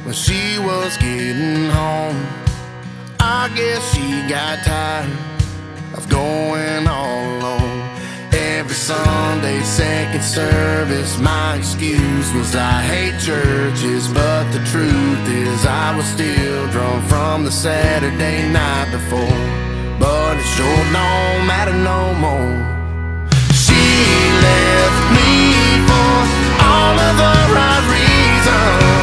when she was getting home. I guess she got tired of going all alone. Every Sunday, second service, my excuse was I hate churches. But the truth is I was still drunk from the Saturday night before. But it sure don't matter no more. She left me for all of the right reasons.